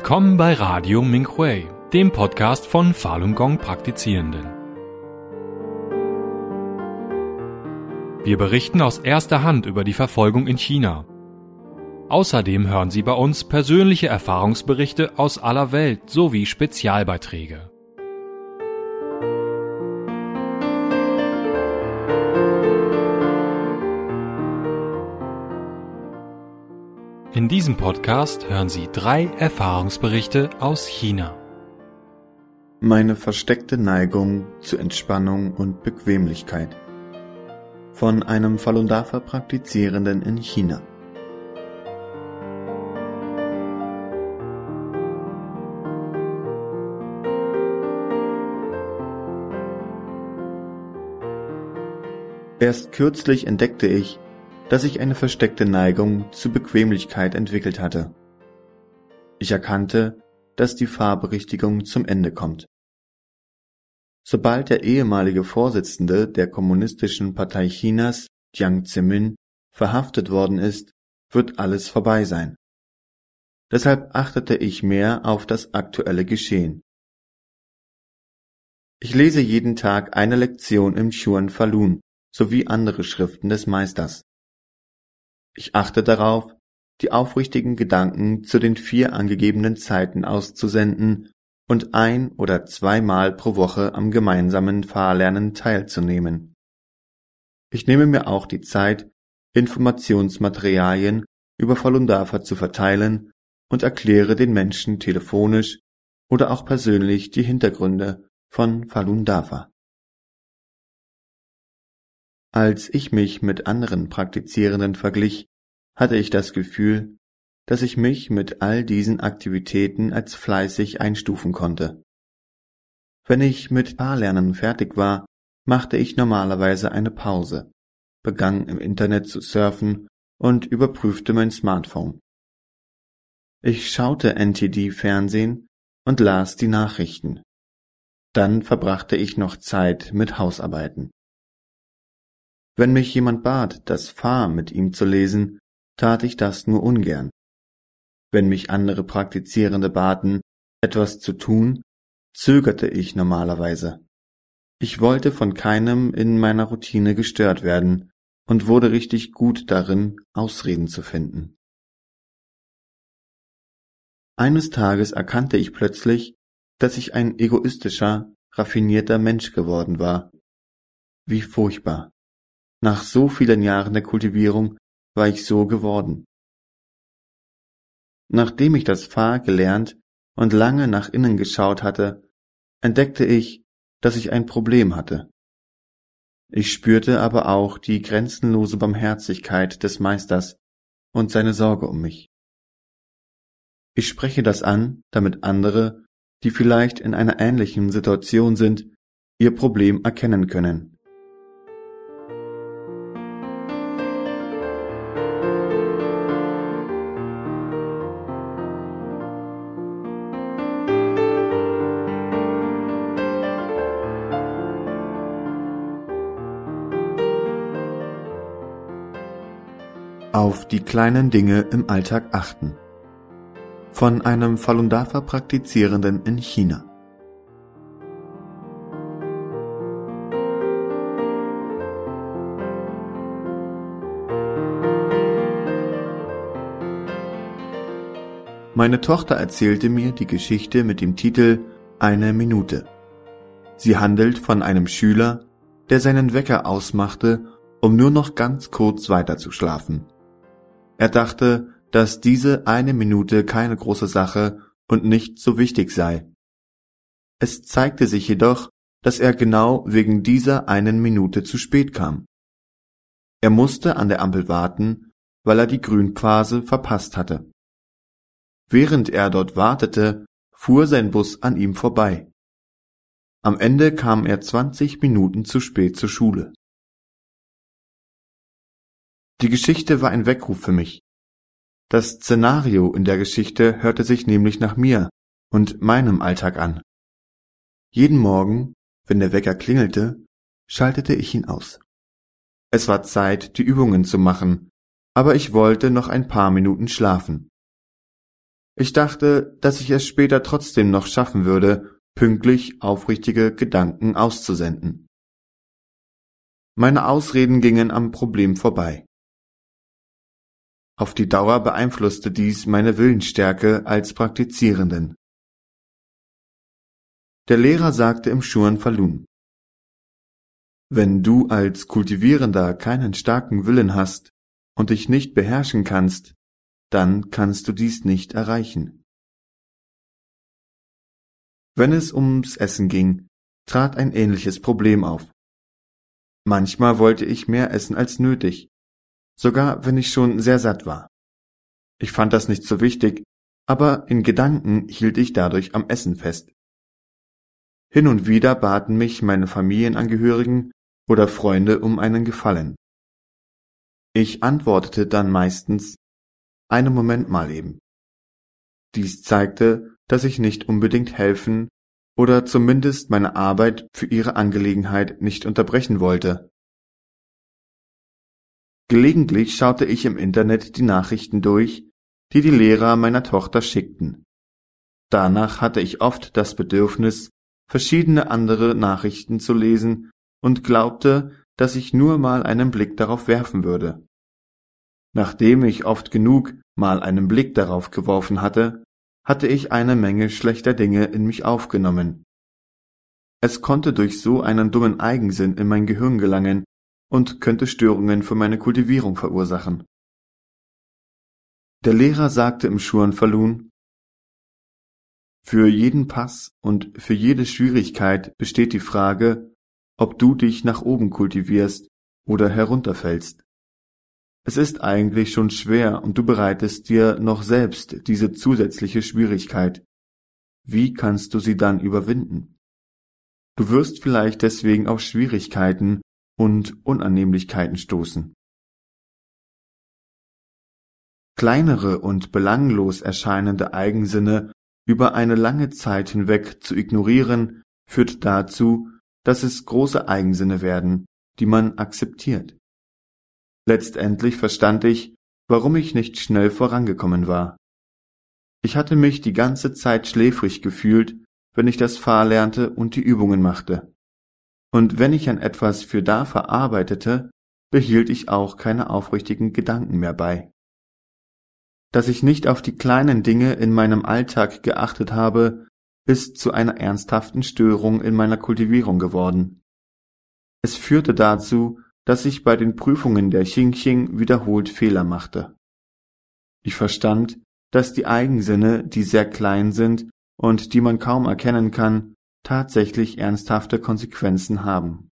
Willkommen bei Radio Minhui, dem Podcast von Falun Gong Praktizierenden. Wir berichten aus erster Hand über die Verfolgung in China. Außerdem hören Sie bei uns persönliche Erfahrungsberichte aus aller Welt sowie Spezialbeiträge. In diesem Podcast hören Sie 3 Erfahrungsberichte aus China. Meine versteckte Neigung zu Entspannung und Bequemlichkeit. Von einem Falun Dafa Praktizierenden in China. Erst kürzlich entdeckte ich, dass ich eine versteckte Neigung zu Bequemlichkeit entwickelt hatte. Ich erkannte, dass die Fahrberichtigung zum Ende kommt. Sobald der ehemalige Vorsitzende der Kommunistischen Partei Chinas, Jiang Zemin, verhaftet worden ist, wird alles vorbei sein. Deshalb achtete ich mehr auf das aktuelle Geschehen. Ich lese jeden Tag eine Lektion im Chuan Falun sowie andere Schriften des Meisters. Ich achte darauf, die aufrichtigen Gedanken zu den 4 angegebenen Zeiten auszusenden und 1- oder 2-mal pro Woche am gemeinsamen Fahrlernen teilzunehmen. Ich nehme mir auch die Zeit, Informationsmaterialien über Falun Dafa zu verteilen und erkläre den Menschen telefonisch oder auch persönlich die Hintergründe von Falun Dafa. Als ich mich mit anderen Praktizierenden verglich, hatte ich das Gefühl, dass ich mich mit all diesen Aktivitäten als fleißig einstufen konnte. Wenn ich mit Fahrlernen fertig war, machte ich normalerweise eine Pause, begann im Internet zu surfen und überprüfte mein Smartphone. Ich schaute NTD-Fernsehen und las die Nachrichten. Dann verbrachte ich noch Zeit mit Hausarbeiten. Wenn mich jemand bat, das Fa mit ihm zu lesen, tat ich das nur ungern. Wenn mich andere Praktizierende baten, etwas zu tun, zögerte ich normalerweise. Ich wollte von keinem in meiner Routine gestört werden und wurde richtig gut darin, Ausreden zu finden. Eines Tages erkannte ich plötzlich, dass ich ein egoistischer, raffinierter Mensch geworden war. Wie furchtbar. Nach so vielen Jahren der Kultivierung war ich so geworden. Nachdem ich das Fa gelernt und lange nach innen geschaut hatte, entdeckte ich, dass ich ein Problem hatte. Ich spürte aber auch die grenzenlose Barmherzigkeit des Meisters und seine Sorge um mich. Ich spreche das an, damit andere, die vielleicht in einer ähnlichen Situation sind, ihr Problem erkennen können. Auf die kleinen Dinge im Alltag achten. Von einem Falun Dafa Praktizierenden in China. Meine Tochter erzählte mir die Geschichte mit dem Titel »Eine Minute«. Sie handelt von einem Schüler, der seinen Wecker ausmachte, um nur noch ganz kurz weiter zu schlafen. Er dachte, dass diese 1 Minute keine große Sache und nicht so wichtig sei. Es zeigte sich jedoch, dass er genau wegen dieser 1 Minute zu spät kam. Er musste an der Ampel warten, weil er die Grünphase verpasst hatte. Während er dort wartete, fuhr sein Bus an ihm vorbei. Am Ende kam er 20 Minuten zu spät zur Schule. Die Geschichte war ein Weckruf für mich. Das Szenario in der Geschichte hörte sich nämlich nach mir und meinem Alltag an. Jeden Morgen, wenn der Wecker klingelte, schaltete ich ihn aus. Es war Zeit, die Übungen zu machen, aber ich wollte noch ein paar Minuten schlafen. Ich dachte, dass ich es später trotzdem noch schaffen würde, pünktlich aufrichtige Gedanken auszusenden. Meine Ausreden gingen am Problem vorbei. Auf die Dauer beeinflusste dies meine Willensstärke als Praktizierenden. Der Lehrer sagte im Schuan Falun: Wenn du als Kultivierender keinen starken Willen hast und dich nicht beherrschen kannst, dann kannst du dies nicht erreichen. Wenn es ums Essen ging, trat ein ähnliches Problem auf. Manchmal wollte ich mehr essen als nötig, sogar wenn ich schon sehr satt war. Ich fand das nicht so wichtig, aber in Gedanken hielt ich dadurch am Essen fest. Hin und wieder baten mich meine Familienangehörigen oder Freunde um einen Gefallen. Ich antwortete dann meistens: Einen Moment mal eben. Dies zeigte, dass ich nicht unbedingt helfen oder zumindest meine Arbeit für ihre Angelegenheit nicht unterbrechen wollte. Gelegentlich schaute ich im Internet die Nachrichten durch, die die Lehrer meiner Tochter schickten. Danach hatte ich oft das Bedürfnis, verschiedene andere Nachrichten zu lesen und glaubte, dass ich nur mal einen Blick darauf werfen würde. Nachdem ich oft genug mal einen Blick darauf geworfen hatte, hatte ich eine Menge schlechter Dinge in mich aufgenommen. Es konnte durch so einen dummen Eigensinn in mein Gehirn gelangen und könnte Störungen für meine Kultivierung verursachen. Der Lehrer sagte im Schuan Falun: Für jeden Pass und für jede Schwierigkeit besteht die Frage, ob du dich nach oben kultivierst oder herunterfällst. Es ist eigentlich schon schwer und du bereitest dir noch selbst diese zusätzliche Schwierigkeit. Wie kannst du sie dann überwinden? Du wirst vielleicht deswegen auf Schwierigkeiten und Unannehmlichkeiten stoßen. Kleinere und belanglos erscheinende Eigensinne über eine lange Zeit hinweg zu ignorieren, führt dazu, dass es große Eigensinne werden, die man akzeptiert. Letztendlich verstand ich, warum ich nicht schnell vorangekommen war. Ich hatte mich die ganze Zeit schläfrig gefühlt, wenn ich das Fahrlernte und die Übungen machte. Und wenn ich an etwas für da verarbeitete, behielt ich auch keine aufrichtigen Gedanken mehr bei. Dass ich nicht auf die kleinen Dinge in meinem Alltag geachtet habe, ist zu einer ernsthaften Störung in meiner Kultivierung geworden. Es führte dazu, dass ich bei den Prüfungen der Xingqing wiederholt Fehler machte. Ich verstand, dass die Eigensinne, die sehr klein sind und die man kaum erkennen kann, tatsächlich ernsthafte Konsequenzen haben.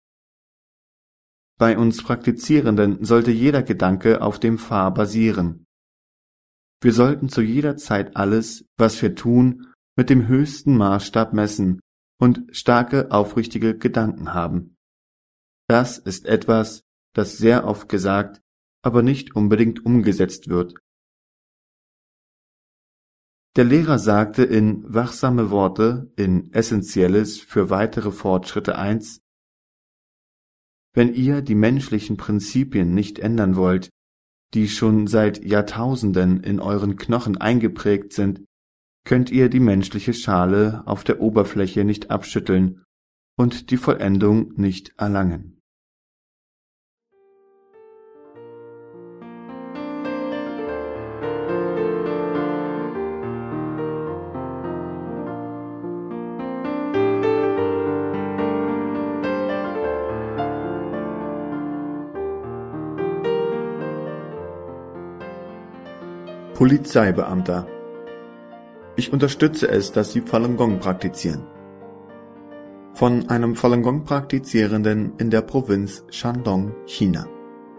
Bei uns Praktizierenden sollte jeder Gedanke auf dem Fa basieren. Wir sollten zu jeder Zeit alles, was wir tun, mit dem höchsten Maßstab messen und starke, aufrichtige Gedanken haben. Das ist etwas, das sehr oft gesagt, aber nicht unbedingt umgesetzt wird. Der Lehrer sagte in Wachsame Worte in Essentielles für weitere Fortschritte 1: Wenn ihr die menschlichen Prinzipien nicht ändern wollt, die schon seit Jahrtausenden in euren Knochen eingeprägt sind, könnt ihr die menschliche Schale auf der Oberfläche nicht abschütteln und die Vollendung nicht erlangen. Polizeibeamter. Ich unterstütze es, dass Sie Falun Gong praktizieren. Von einem Falun Gong Praktizierenden in der Provinz Shandong, China.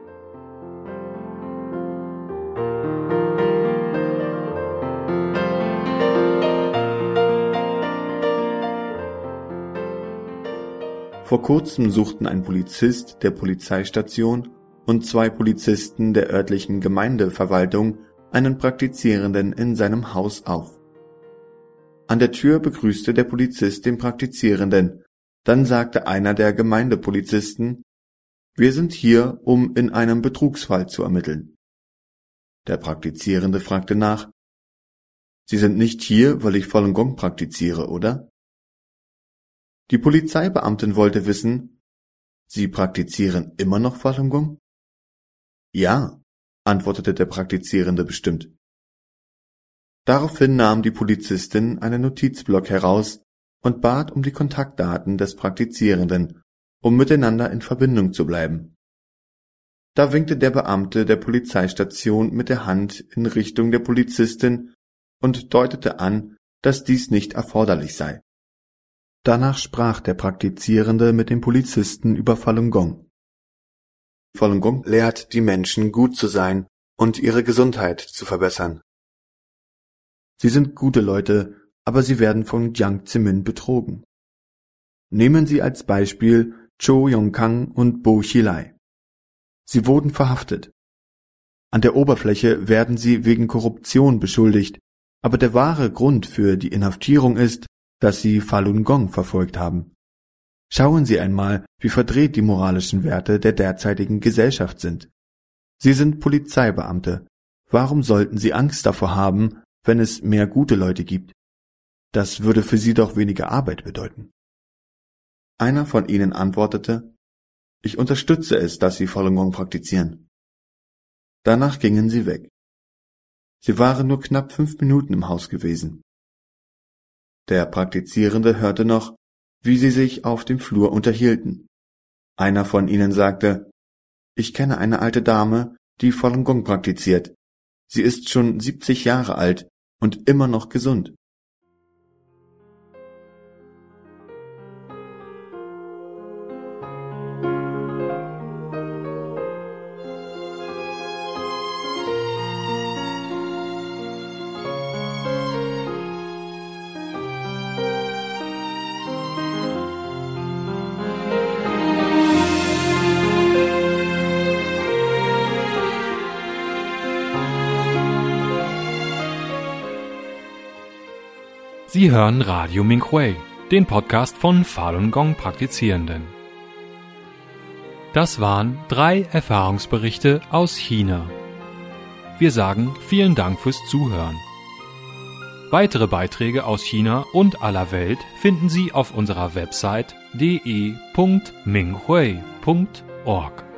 Vor kurzem suchten ein Polizist der Polizeistation und 2 Polizisten der örtlichen Gemeindeverwaltung einen Praktizierenden in seinem Haus auf. An der Tür begrüßte der Polizist den Praktizierenden, dann sagte einer der Gemeindepolizisten: Wir sind hier, um in einem Betrugsfall zu ermitteln. Der Praktizierende fragte nach: Sie sind nicht hier, weil ich Falun Gong praktiziere, oder? Die Polizeibeamtin wollte wissen, Sie praktizieren immer noch Falun Gong? Ja, antwortete der Praktizierende bestimmt. Daraufhin nahm die Polizistin einen Notizblock heraus und bat um die Kontaktdaten des Praktizierenden, um miteinander in Verbindung zu bleiben. Da winkte der Beamte der Polizeistation mit der Hand in Richtung der Polizistin und deutete an, dass dies nicht erforderlich sei. Danach sprach der Praktizierende mit dem Polizisten über Falun Gong. Falun Gong lehrt die Menschen, gut zu sein und ihre Gesundheit zu verbessern. Sie sind gute Leute, aber sie werden von Jiang Zemin betrogen. Nehmen Sie als Beispiel Zhou Yongkang und Bo Xilai. Sie wurden verhaftet. An der Oberfläche werden sie wegen Korruption beschuldigt, aber der wahre Grund für die Inhaftierung ist, dass sie Falun Gong verfolgt haben. Schauen Sie einmal, wie verdreht die moralischen Werte der derzeitigen Gesellschaft sind. Sie sind Polizeibeamte. Warum sollten Sie Angst davor haben, wenn es mehr gute Leute gibt? Das würde für Sie doch weniger Arbeit bedeuten. Einer von ihnen antwortete, ich unterstütze es, dass Sie Falun Gong praktizieren. Danach gingen sie weg. Sie waren nur knapp 5 Minuten im Haus gewesen. Der Praktizierende hörte noch, wie sie sich auf dem Flur unterhielten. Einer von ihnen sagte, ich kenne eine alte Dame, die Falun Gong praktiziert. Sie ist schon 70 Jahre alt und immer noch gesund. Sie hören Radio Minhui, den Podcast von Falun Gong Praktizierenden. Das waren 3 Erfahrungsberichte aus China. Wir sagen vielen Dank fürs Zuhören. Weitere Beiträge aus China und aller Welt finden Sie auf unserer Website de.minghui.org.